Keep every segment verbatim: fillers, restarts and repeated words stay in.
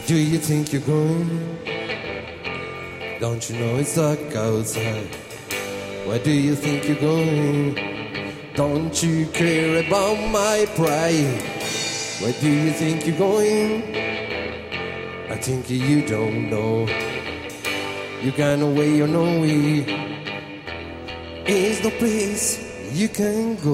do you think you're going? Don't you know it's dark outside? Where do you think you're going? Don't you care about my pride? Where do you think you're going? I think you don't know. You gone away, you know it. Is no place you can go.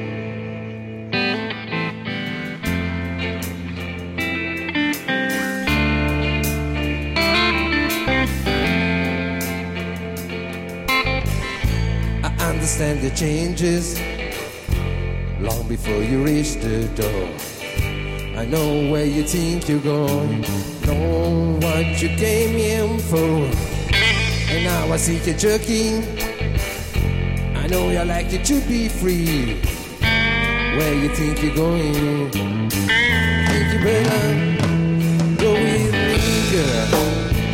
I understand the changes long before you reach the door. I know where you think you're going, know what you came in for. And now I see you jerking. I know you like it to be free. Where you think you're going? Think you better go with me, girl.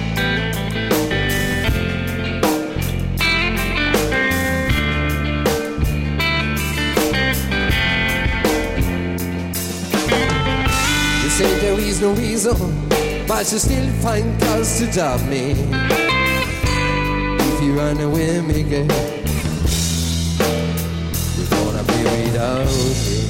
You say there is no reason, but you still find cause to doubt me. If you run away with me, girl, you're gonna be without me.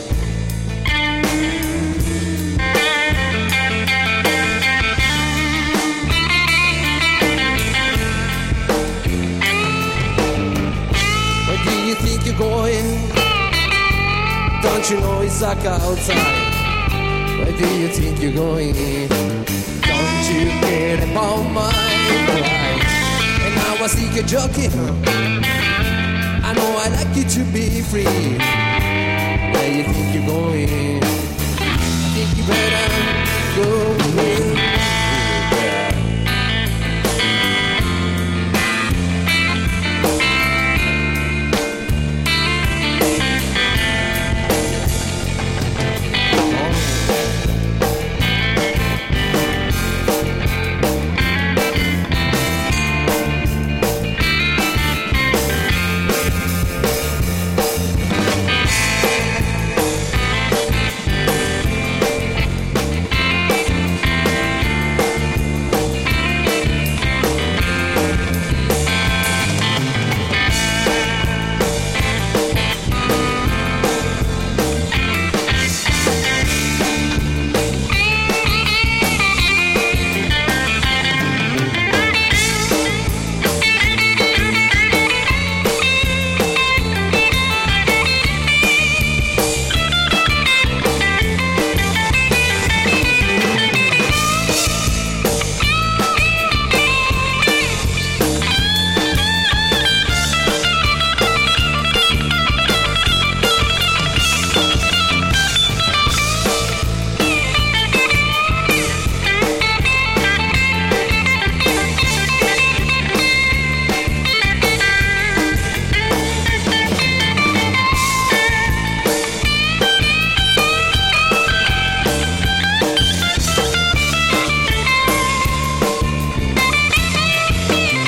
Where do you think you're going? Don't you know it's dark outside? Where do you think you're going? Don't you care about my pride? And now I see you joking. I know I like you to be free. Where you think you're going? I think you better go with me.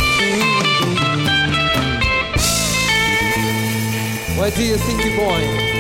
Where do you think you're going?